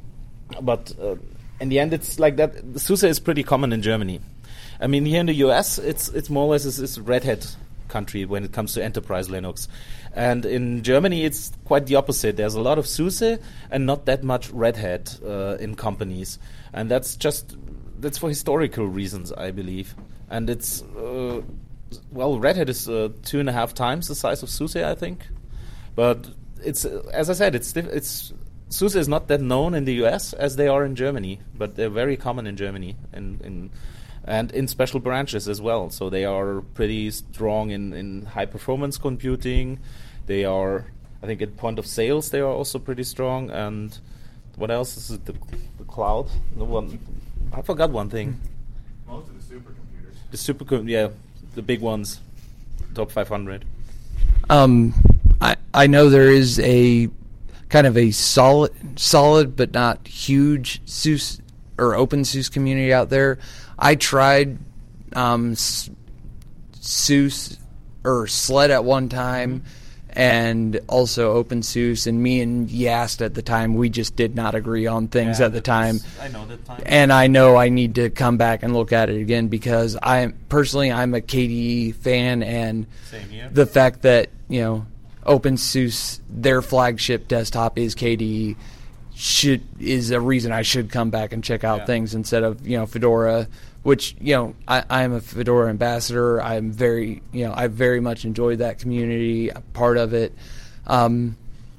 end, it's like that. SUSE is pretty common in Germany. I mean, here in the US, it's more or less it's Red Hat country when it comes to enterprise Linux. And in Germany, it's quite the opposite. There's a lot of SUSE and not that much Red Hat in companies. And that's for historical reasons, I believe. And it's, Red Hat is 2.5 times the size of SUSE, I think. But it's, as I said, SUSE is not that known in the US as they are in Germany, but they're very common in Germany and in special branches as well. So they are pretty strong in high-performance computing. They are, I think, at point of sales, they are also pretty strong. And what else is it? The cloud? I forgot one thing. Most of the supercomputers. The big ones, top 500. I know there is a kind of a solid but not huge SUSE or OpenSUSE community out there. I tried SUSE or SLED at one time, and also OpenSUSE, and me and Yast at the time, we just did not agree on things at the time. I know that time. And I know I need to come back and look at it again, because I'm a KDE fan, and same here. The fact that, OpenSUSE, their flagship desktop is KDE, is a reason I should come back and check out things instead of Fedora, which I'm a Fedora ambassador. I'm very I very much enjoyed that community, part of it. Me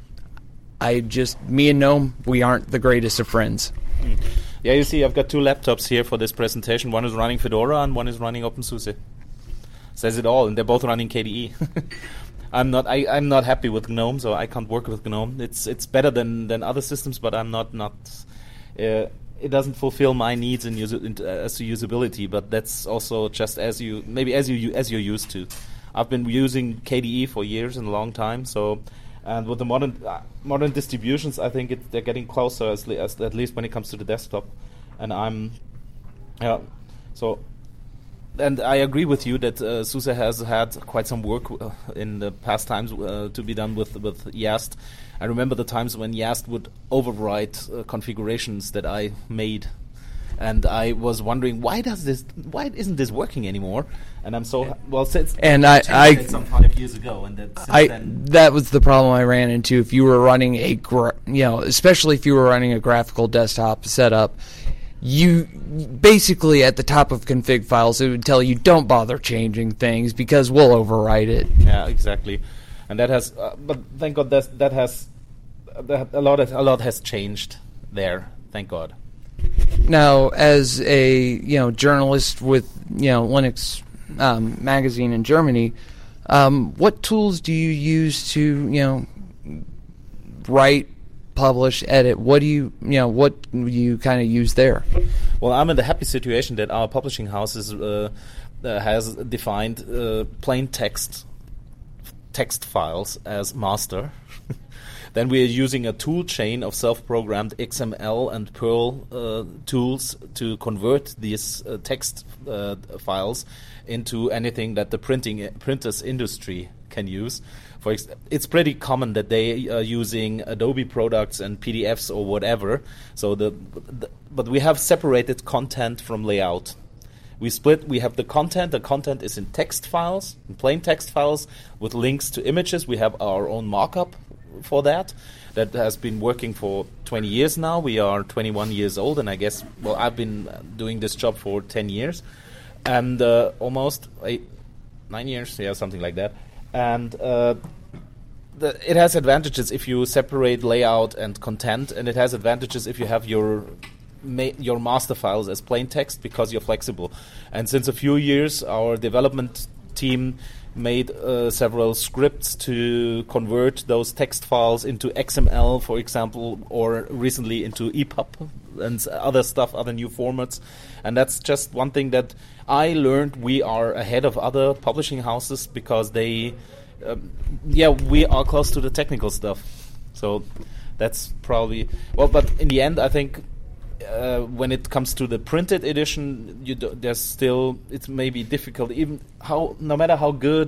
and Gnome, we aren't the greatest of friends. Yeah, you see, I've got 2 laptops here for this presentation. One is running Fedora and one is running OpenSUSE. Says it all, and they're both running KDE. I'm not happy with GNOME, so I can't work with GNOME. It's better than other systems, but I'm not. It doesn't fulfill my needs as to usability. But that's also just as you're used to. I've been using KDE for years and a long time, so And with the modern distributions, I think they're getting closer, at least when it comes to the desktop. And and I agree with you that SUSE has had quite some work in the past times to be done with YAST. I remember the times when YAST would overwrite configurations that I made, and I was wondering why isn't this working anymore? And I'm so since and I some 5 years ago, and that was the problem I ran into. If you were running especially if you were running a graphical desktop setup, you basically at the top of config files it would tell you don't bother changing things because we'll overwrite it. Yeah, exactly. And that has, but thank God that has a lot has changed there. Thank God. Now, as a journalist with Linux magazine in Germany, what tools do you use to write, publish, edit? What do you kind of use there? Well, I'm in the happy situation that our publishing house has defined plain text files as master. Then we are using a tool chain of self-programmed XML and Perl tools to convert these text files into anything that the printers industry can use. It's pretty common that they are using Adobe products and PDFs or whatever. So but we have separated content from layout. We have the content. The content is in text files, in plain text files with links to images. We have our own markup for that. That has been working for 20 years now. We are 21 years old, and I guess, I've been doing this job for 10 years. And almost 9 years, something like that. And it has advantages if you separate layout and content, and it has advantages if you have your master files as plain text because you're flexible. And since a few years, our development team made several scripts to convert those text files into XML, for example, or recently into EPUB and other new formats. And that's just one thing that I learned. We are ahead of other publishing houses because we are close to the technical stuff. So that's probably but in the end, I think when it comes to the printed edition, it may be difficult. No matter how good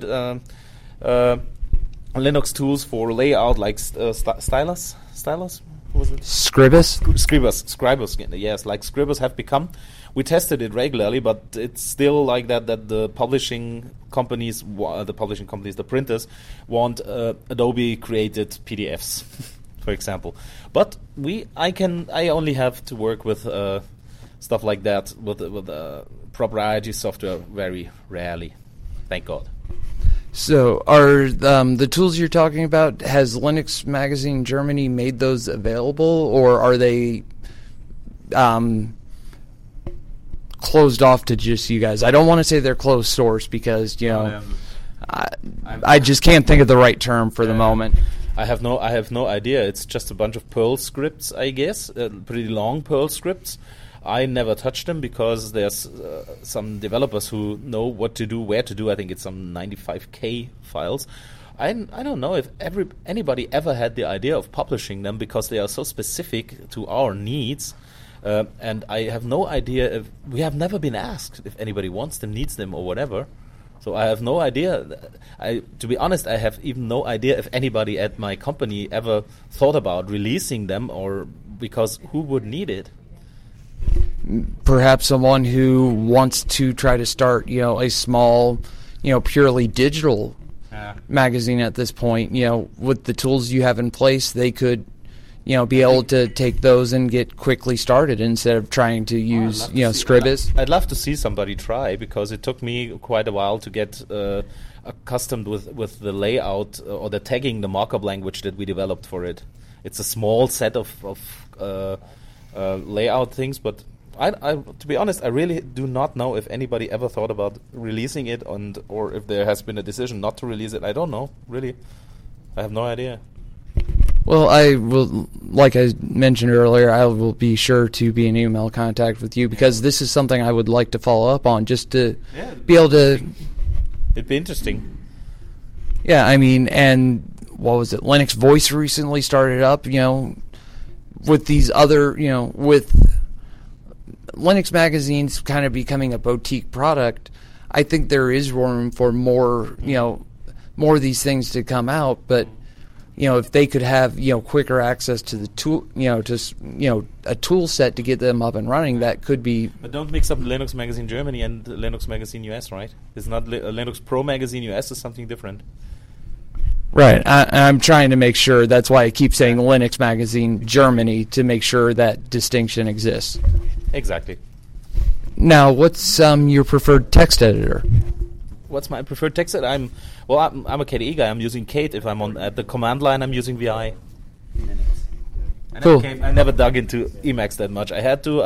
Linux tools for layout like Stylus. Was it? Scribus, yes, like Scribus have become. We tested it regularly, but it's still like that the publishing companies, the printers, want Adobe created PDFs, for example. But I only have to work with stuff like that with proprietary software very rarely. Thank God. So, are the tools you're talking about, has Linux Magazine Germany made those available, or are they closed off to just you guys? I don't want to say they're closed source because I just can't think of the right term for the moment. I have no idea. It's just a bunch of Perl scripts, I guess, pretty long Perl scripts. I never touch them because there's some developers who know what to do, where to do. I think it's some 95K files. I don't know if anybody ever had the idea of publishing them because they are so specific to our needs. And I have no idea if we have never been asked if anybody wants them, needs them, or whatever. So I have no idea. To be honest, I have even no idea if anybody at my company ever thought about releasing them, or because who would need it? Perhaps someone who wants to try to start, a small, purely digital magazine at this point. With the tools you have in place, they could, be able to take those and get quickly started instead of trying to use, Scribus. I'd love to see somebody try, because it took me quite a while to get accustomed with the layout or the tagging, the markup language that we developed for it. It's a small set of layout things, but I, to be honest, I really do not know if anybody ever thought about releasing it, or if there has been a decision not to release it. I don't know, really. I have no idea. Well, I will, like I mentioned earlier, I will be sure to be in email contact with you, because this is something I would like to follow up on, just to be able to... It'd be interesting. Yeah, I mean, and what was it? Linux Voice recently started up. With these other, with Linux Magazine's kind of becoming a boutique product, I think there is room for more of these things to come out. But if they could have quicker access to the tool, a tool set to get them up and running, that could be. But don't mix up Linux Magazine Germany and Linux Magazine US, right? It's not Linux Pro Magazine US is something different. Right. I'm trying to make sure. That's why I keep saying Linux Magazine Germany, to make sure that distinction exists. Exactly. Now, what's your preferred text editor? What's my preferred text editor? I'm a KDE guy. I'm using Kate. If I'm at the command line, I'm using VI. Cool. I never dug into Emacs that much. I had to.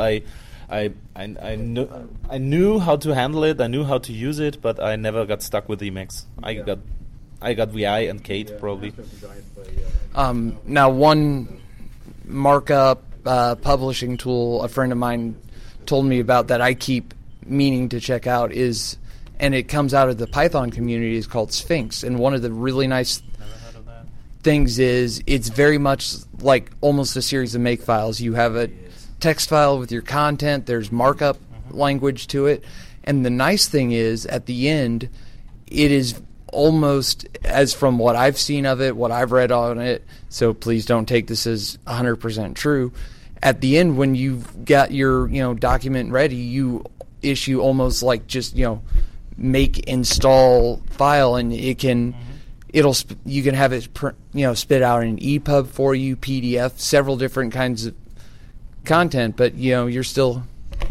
I knew how to handle it. I knew how to use it, but I never got stuck with Emacs. I got VI and Kate probably. Now, one markup publishing tool a friend of mine told me about that I keep meaning to check out is, and it comes out of the Python community, is called Sphinx. And one of the really nice things is it's very much like almost a series of makefiles. You have a text file with your content. There's markup language to it. And the nice thing is, at the end, it is almost, as from what I've seen of it, what I've read on it, so please don't take this as 100% true, at the end when you've got your document ready, you issue almost like just make install file, and you can have it spit out an EPUB for you, PDF, several different kinds of content, but you're still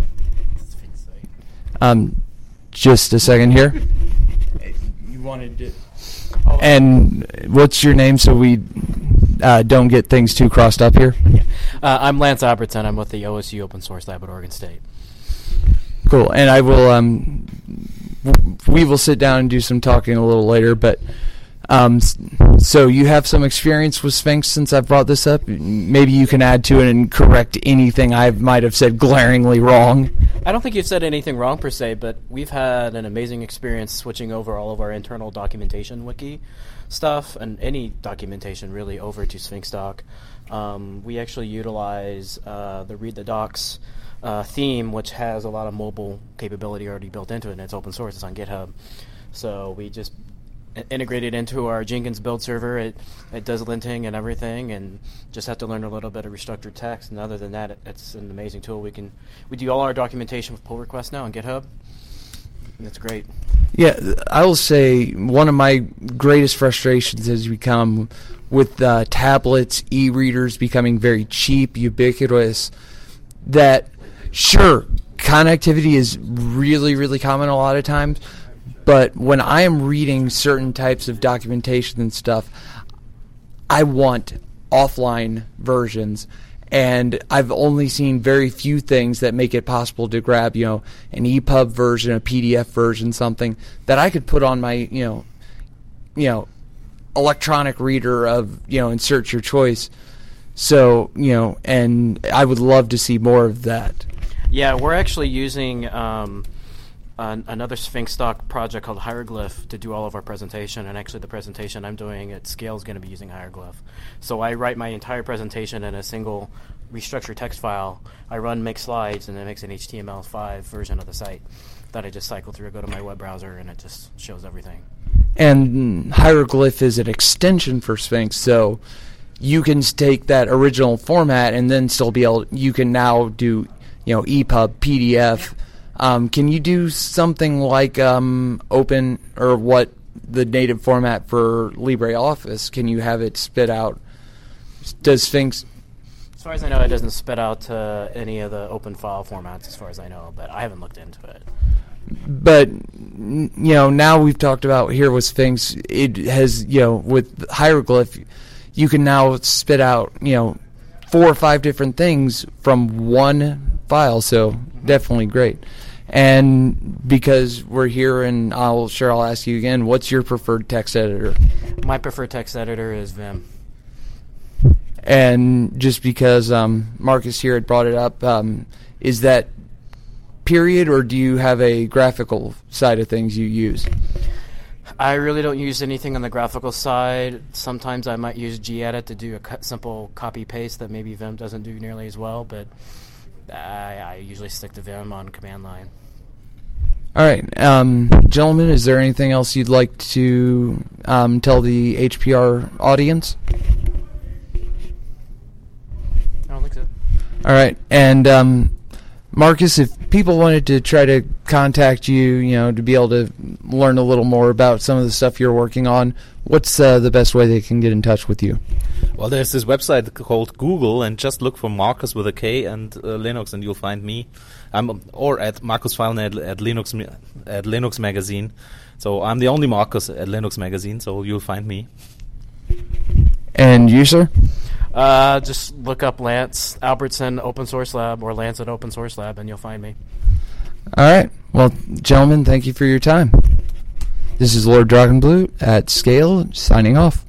just a second here. Wanted to. And what's your name, so we don't get things too crossed up here? I'm Lance Albertson. I'm with the OSU Open Source Lab at Oregon State. Cool. And I will. We will sit down and do some talking a little later. But so you have some experience with Sphinx since I brought this up. Maybe you can add to it and correct anything I might have said glaringly wrong. I don't think you've said anything wrong per se, but we've had an amazing experience switching over all of our internal documentation wiki stuff and any documentation really over to Sphinx Doc. We actually utilize the Read the Docs theme, which has a lot of mobile capability already built into it, and it's open source. It's on GitHub. So we just integrated into our Jenkins build server. It does linting and everything, and just have to learn a little bit of restructured text. And other than that, it's an amazing tool. We do all our documentation with pull requests now on GitHub. That's great. Yeah, I will say one of my greatest frustrations has become with tablets, e-readers becoming very cheap, ubiquitous, that sure, connectivity is really, really common a lot of times, but when I am reading certain types of documentation and stuff, I want offline versions. And I've only seen very few things that make it possible to grab, an EPUB version, a PDF version, something that I could put on my, electronic reader of, insert your choice. So, and I would love to see more of that. Yeah, we're actually using another Sphinx Doc project called Hieroglyph to do all of our presentation, and actually the presentation I'm doing at Scale is going to be using Hieroglyph. So I write my entire presentation in a single restructured text file. I run make slides, and it makes an HTML5 version of the site that I just cycle through. I go to my web browser, and it just shows everything. And Hieroglyph is an extension for Sphinx, so you can take that original format and then still be able. You can now do, EPUB, PDF. Can you do something like open, or what the native format for LibreOffice? Can you have it spit out? Does Sphinx? As far as I know, it doesn't spit out any of the open file formats, as far as I know, but I haven't looked into it. But, now we've talked about here with Sphinx, it has, with Hieroglyph, you can now spit out, 4 or 5 different things from one file, so definitely great. And because we're here, and I'll ask you again, what's your preferred text editor? My preferred text editor is Vim. And just because Marcus here had brought it up, is that period, or do you have a graphical side of things you use? I really don't use anything on the graphical side. Sometimes I might use gedit to do a simple copy-paste that maybe Vim doesn't do nearly as well, but I usually stick to Vim on command line. All right. Gentlemen, is there anything else you'd like to tell the HPR audience? I don't think so. All right. And Marcus, if people wanted to try to contact you, to be able to learn a little more about some of the stuff you're working on, what's the best way they can get in touch with you? Well, there's this website called Google, and just look for Marcus with a K and Linux, and you'll find me. Or at Marcus Filenet at Linux Magazine. So I'm the only Marcus at Linux Magazine, so you'll find me. And you, sir? Just look up Lance Albertson Open Source Lab or Lance at Open Source Lab, and you'll find me. All right. Well, gentlemen, thank you for your time. This is Lord Dragonbloot at Scale, signing off.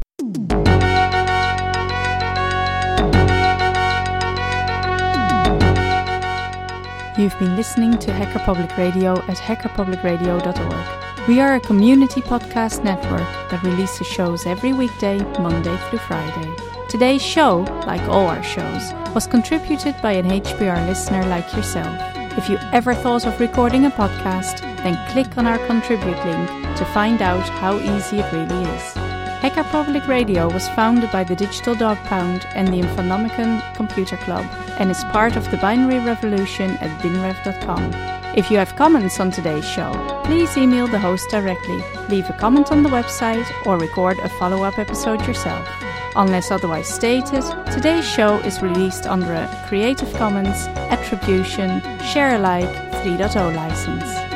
You've been listening to Hacker Public Radio at hackerpublicradio.org. We are a community podcast network that releases shows every weekday, Monday through Friday. Today's show, like all our shows, was contributed by an HPR listener like yourself. If you ever thought of recording a podcast, then click on our contribute link to find out how easy it really is. Hacker Public Radio was founded by the Digital Dog Pound and the Infonomicon Computer Club and is part of the binary revolution at binrev.com. If you have comments on today's show, please email the host directly, leave a comment on the website, or record a follow-up episode yourself. Unless otherwise stated, today's show is released under a Creative Commons Attribution Share Alike 3.0 license.